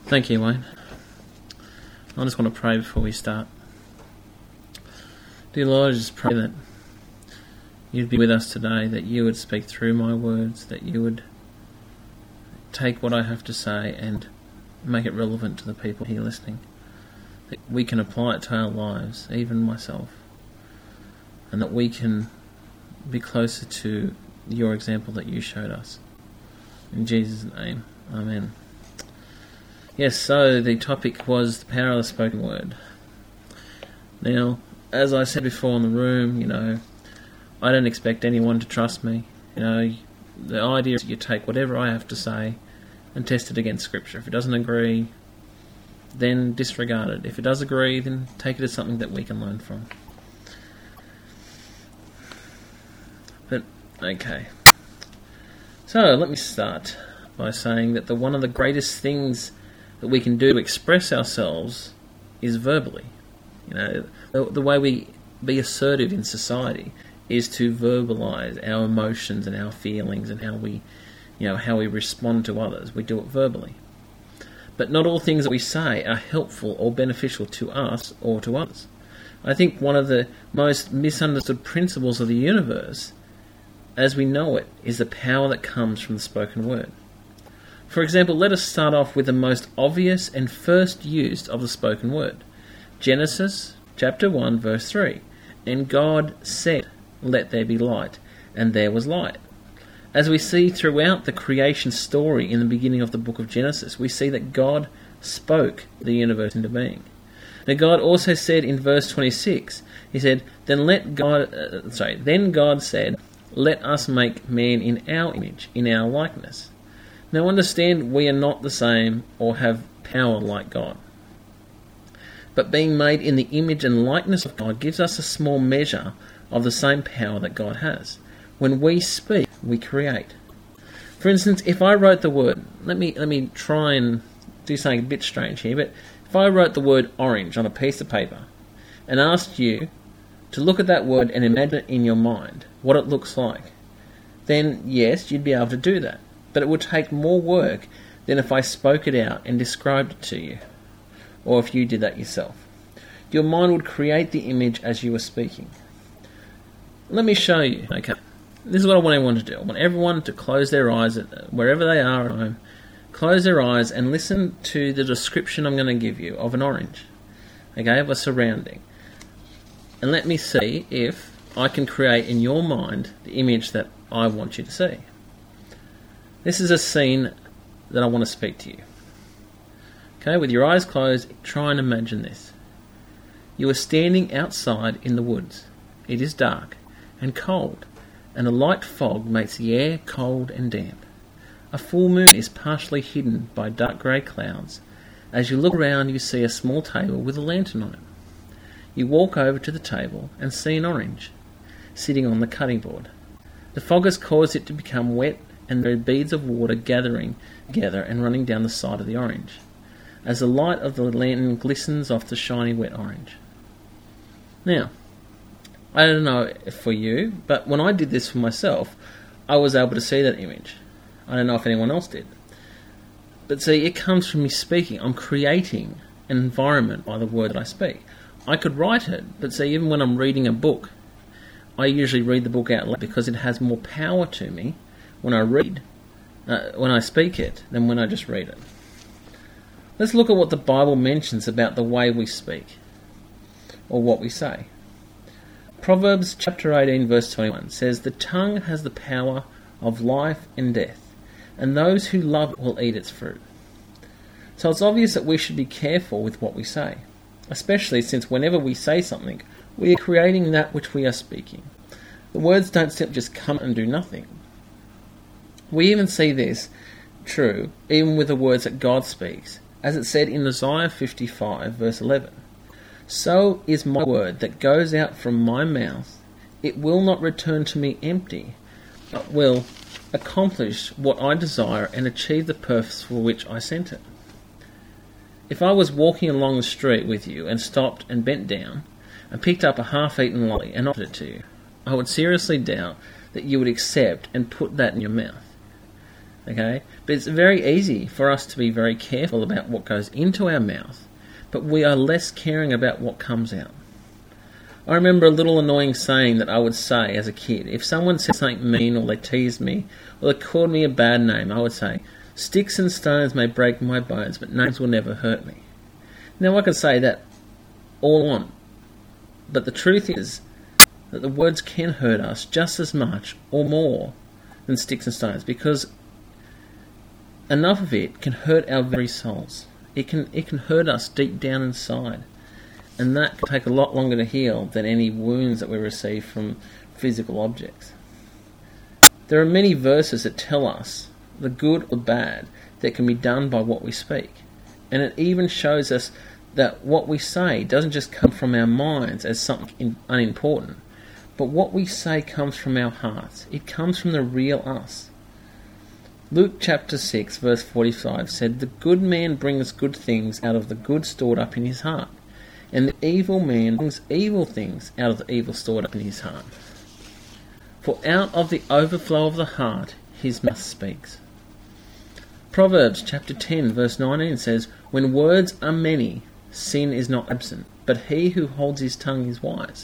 Thank you, Wayne. I just want to pray before we start. Dear Lord, I just pray that you'd be with us today, that you would speak through my words, that you would take what I have to say and make it relevant to the people here listening, that we can apply it to our lives, even myself, and that we can be closer to your example that you showed us. In Jesus' name, Amen. Yes, so the topic was the power of the spoken word. Now, as I said before in the room, I don't expect anyone to trust me. The idea is that you take whatever I have to say and test it against Scripture. If it doesn't agree, then disregard it. If it does agree, then take it as something that we can learn from. But, okay. So, let me start by saying that one of the greatest things that we can do to express ourselves is verbally. The way we be assertive in society is to verbalise our emotions and our feelings and how we respond to others. We do it verbally. But not all things that we say are helpful or beneficial to us or to others. I think one of the most misunderstood principles of the universe, as we know it, is the power that comes from the spoken word. For example, let us start off with the most obvious and first use of the spoken word. Genesis chapter 1 verse 3. And God said, "Let there be light," and there was light. As we see throughout the creation story in the beginning of the book of Genesis, we see that God spoke the universe into being. Now God also said in verse 26, he said, Then God said, "Let us make man in our image, in our likeness." Now understand, we are not the same or have power like God. But being made in the image and likeness of God gives us a small measure of the same power that God has. When we speak, we create. For instance, if I wrote the word, let me try and do something a bit strange here, but if I wrote the word orange on a piece of paper and asked you to look at that word and imagine it in your mind, what it looks like, then yes, you'd be able to do that. But it would take more work than if I spoke it out and described it to you, or if you did that yourself. Your mind would create the image as you were speaking. Let me show you. Okay, this is what I want everyone to do. I want everyone to close their eyes wherever they are at home. Close their eyes and listen to the description I'm going to give you of an orange, okay, of a surrounding. And let me see if I can create in your mind the image that I want you to see. This is a scene that I want to speak to you. Okay, with your eyes closed, try and imagine this. You are standing outside in the woods. It is dark and cold, and a light fog makes the air cold and damp. A full moon is partially hidden by dark grey clouds. As you look around, you see a small table with a lantern on it. You walk over to the table and see an orange sitting on the cutting board. The fog has caused it to become wet, and there are beads of water gathering together and running down the side of the orange, as the light of the lantern glistens off the shiny wet orange. Now, I don't know for you, but when I did this for myself, I was able to see that image. I don't know if anyone else did. But see, it comes from me speaking. I'm creating an environment by the word that I speak. I could write it, but see, even when I'm reading a book, I usually read the book out loud because it has more power to me when I speak it, than when I just read it. Let's look at what the Bible mentions about the way we speak, or what we say. Proverbs chapter 18 verse 21 says, "The tongue has the power of life and death, and those who love it will eat its fruit." So it's obvious that we should be careful with what we say, especially since whenever we say something, we are creating that which we are speaking. The words don't simply just come and do nothing. We even see this true even with the words that God speaks, as it said in Isaiah 55 verse 11. "So is my word that goes out from my mouth. It will not return to me empty, but will accomplish what I desire and achieve the purpose for which I sent it." If I was walking along the street with you and stopped and bent down and picked up a half-eaten lolly and offered it to you, I would seriously doubt that you would accept and put that in your mouth. Okay? But it's very easy for us to be very careful about what goes into our mouth, but we are less caring about what comes out. I remember a little annoying saying that I would say as a kid. If someone said something mean, or they teased me, or they called me a bad name, I would say, "Sticks and stones may break my bones, but names will never hurt me." Now I can say that all I want, but the truth is that the words can hurt us just as much or more than sticks and stones, because enough of it can hurt our very souls. It can hurt us deep down inside, and that can take a lot longer to heal than any wounds that we receive from physical objects. There are many verses that tell us the good or bad that can be done by what we speak, and it even shows us that what we say doesn't just come from our minds as something unimportant, but what we say comes from our hearts. It comes from the real us. Luke chapter 6 verse 45 said, "The good man brings good things out of the good stored up in his heart, and the evil man brings evil things out of the evil stored up in his heart. For out of the overflow of the heart his mouth speaks." Proverbs chapter 10 verse 19 says, "When words are many, sin is not absent, but he who holds his tongue is wise."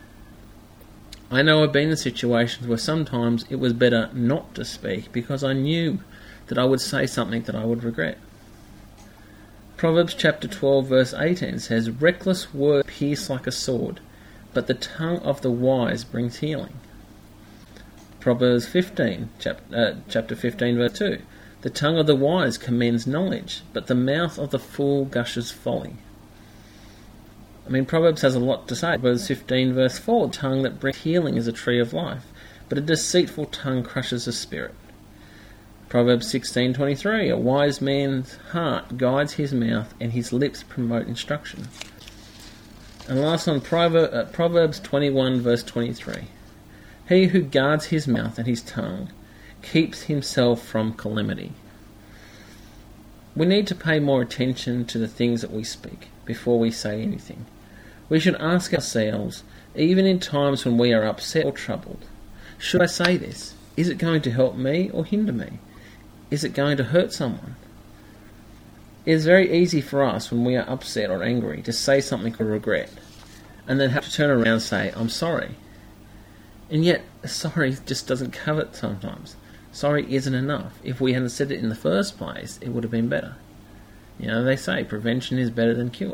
I know I've been in situations where sometimes it was better not to speak because I knew that I would say something that I would regret. Proverbs chapter 12 verse 18 says, "Reckless words pierce like a sword, but the tongue of the wise brings healing." Proverbs 15, chapter 15 verse 2, "The tongue of the wise commends knowledge, but the mouth of the fool gushes folly." Proverbs has a lot to say. Proverbs 15 verse 4, "The tongue that brings healing is a tree of life, but a deceitful tongue crushes the spirit." Proverbs 16:23, "A wise man's heart guides his mouth, and his lips promote instruction." And last one, Proverbs 21 verse 23, "He who guards his mouth and his tongue keeps himself from calamity." We need to pay more attention to the things that we speak before we say anything. We should ask ourselves, even in times when we are upset or troubled, should I say this? Is it going to help me or hinder me? Is it going to hurt someone? It is very easy for us when we are upset or angry to say something we regret, and then have to turn around and say, "I'm sorry." And yet, sorry just doesn't cover it sometimes. Sorry isn't enough. If we hadn't said it in the first place, it would have been better. They say prevention is better than cure.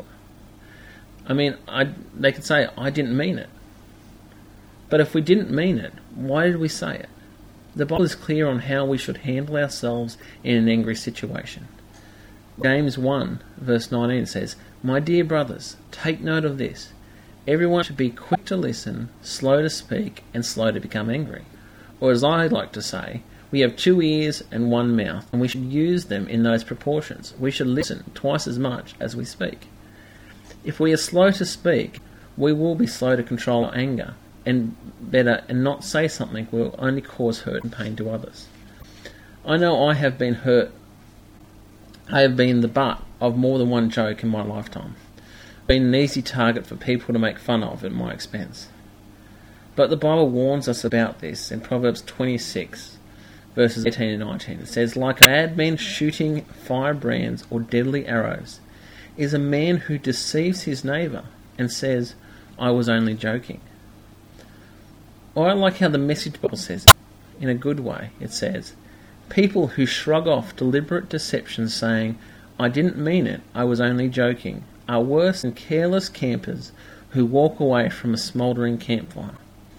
They could say, "I didn't mean it." But if we didn't mean it, why did we say it? The Bible is clear on how we should handle ourselves in an angry situation. James 1 verse 19 says, "My dear brothers, take note of this. Everyone should be quick to listen, slow to speak, and slow to become angry." Or as I like to say, we have 2 ears and 1 mouth, and we should use them in those proportions. We should listen twice as much as we speak. If we are slow to speak, we will be slow to control our anger, and not say something will only cause hurt and pain to others. I know I have been hurt. I have been the butt of more than one joke in my lifetime. Been an easy target for people to make fun of at my expense. But the Bible warns us about this in Proverbs 26, verses 18 and 19. It says, "Like a madman shooting firebrands or deadly arrows is a man who deceives his neighbour and says, 'I was only joking.'" Or I like how the Message Bible says it, in a good way. It says, "People who shrug off deliberate deception saying, 'I didn't mean it, I was only joking,' are worse than careless campers who walk away from a smouldering campfire."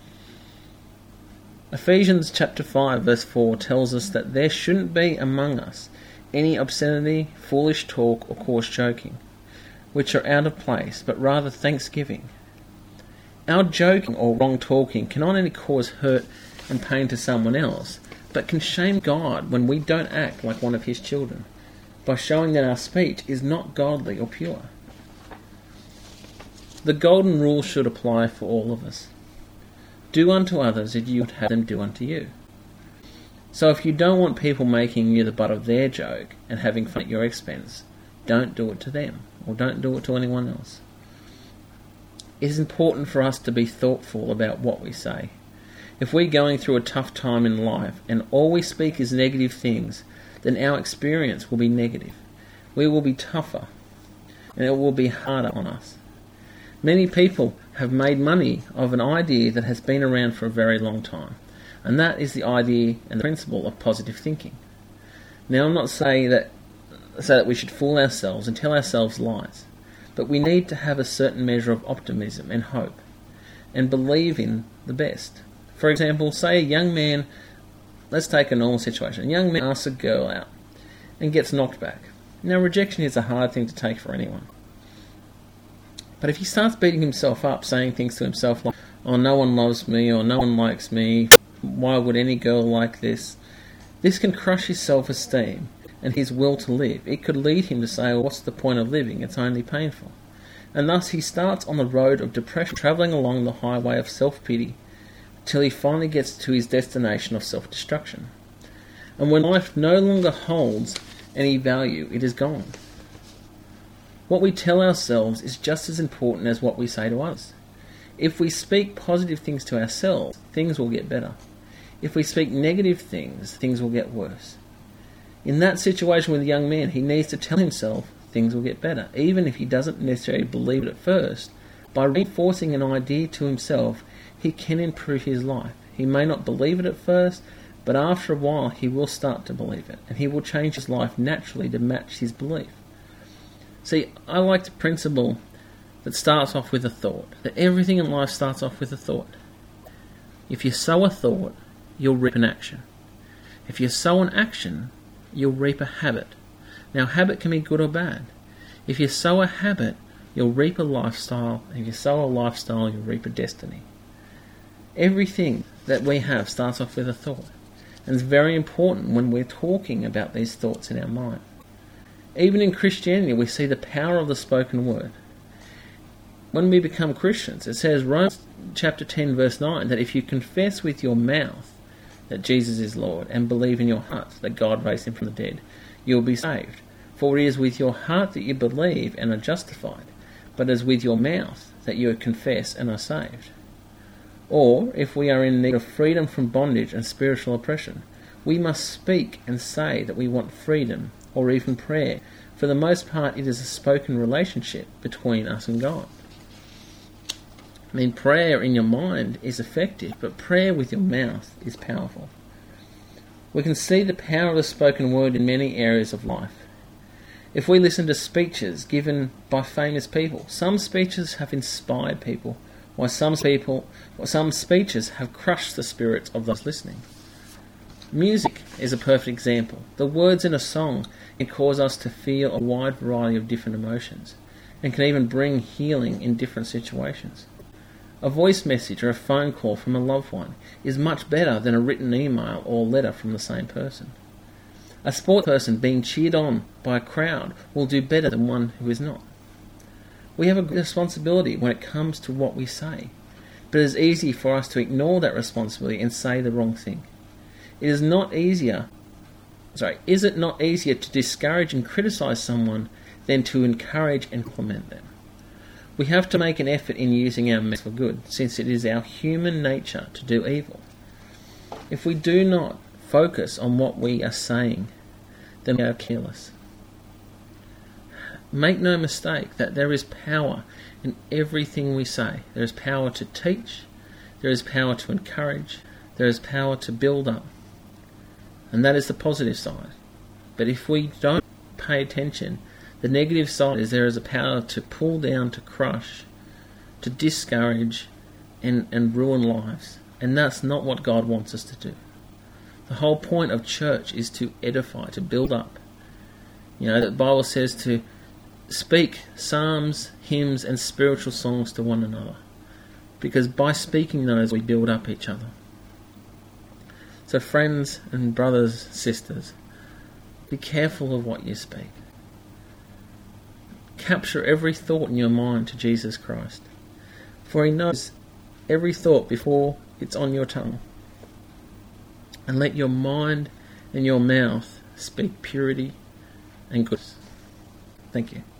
Ephesians chapter 5 verse 4 tells us that there shouldn't be among us any obscenity, foolish talk, or coarse joking, which are out of place, but rather thanksgiving. Our joking or wrong talking can not only cause hurt and pain to someone else, but can shame God when we don't act like one of His children, by showing that our speech is not godly or pure. The golden rule should apply for all of us. Do unto others as you would have them do unto you. So if you don't want people making you the butt of their joke and having fun at your expense, don't do it to them, or don't do it to anyone else. It is important for us to be thoughtful about what we say. If we're going through a tough time in life and all we speak is negative things, then our experience will be negative. We will be tougher, and it will be harder on us. Many people have made money of an idea that has been around for a very long time, and that is the idea and the principle of positive thinking. Now, I'm not saying that we should fool ourselves and tell ourselves lies, but we need to have a certain measure of optimism and hope, and believe in the best. For example, say a young man, let's take a normal situation, a young man asks a girl out and gets knocked back. Now, rejection is a hard thing to take for anyone. But if he starts beating himself up, saying things to himself like, oh, no one loves me, or no one likes me, why would any girl like this? This can crush his self-esteem and his will to live. It could lead him to say, well, what's the point of living? It's only painful. And thus he starts on the road of depression, travelling along the highway of self-pity, till he finally gets to his destination of self-destruction. And when life no longer holds any value, it is gone. What we tell ourselves is just as important as what we say to others. If we speak positive things to ourselves, things will get better. If we speak negative things, things will get worse. In that situation with the young man, he needs to tell himself things will get better, even if he doesn't necessarily believe it at first. By reinforcing an idea to himself, he can improve his life. He may not believe it at first, but after a while he will start to believe it, and he will change his life naturally to match his belief. See, I like the principle that starts off with a thought, that everything in life starts off with a thought. If you sow a thought, you'll reap an action. If you sow an action, you'll reap a habit. Now, habit can be good or bad. If you sow a habit, you'll reap a lifestyle. If you sow a lifestyle, you'll reap a destiny. Everything that we have starts off with a thought. And it's very important when we're talking about these thoughts in our mind. Even in Christianity, we see the power of the spoken word. When we become Christians, it says, Romans chapter 10, verse 9, that if you confess with your mouth that Jesus is Lord and believe in your heart that God raised him from the dead, you will be saved. For it is with your heart that you believe and are justified, but it is with your mouth that you confess and are saved. Or, if we are in need of freedom from bondage and spiritual oppression, we must speak and say that we want freedom, or even prayer. For the most part, it is a spoken relationship between us and God. I mean, prayer in your mind is effective, but prayer with your mouth is powerful. We can see the power of the spoken word in many areas of life. If we listen to speeches given by famous people, some speeches have inspired people, while some speeches have crushed the spirits of those listening. Music is a perfect example. The words in a song can cause us to feel a wide variety of different emotions, and can even bring healing in different situations. A voice message or a phone call from a loved one is much better than a written email or letter from the same person. A sport person being cheered on by a crowd will do better than one who is not. We have a responsibility when it comes to what we say, but it is easy for us to ignore that responsibility and say the wrong thing. Is it not easier to discourage and criticize someone than to encourage and compliment them? We have to make an effort in using our mouth for good, since it is our human nature to do evil. If we do not focus on what we are saying, then we are careless. Make no mistake that there is power in everything we say. There is power to teach, there is power to encourage, there is power to build up. And that is the positive side. But if we don't pay attention, the negative side is there is a power to pull down, to crush, to discourage, and ruin lives. And that's not what God wants us to do. The whole point of church is to edify, to build up. You know, the Bible says to speak psalms, hymns, and spiritual songs to one another. Because by speaking those, we build up each other. So friends and brothers, sisters, be careful of what you speak. Capture every thought in your mind to Jesus Christ, for he knows every thought before it's on your tongue. And let your mind and your mouth speak purity and goodness. Thank you.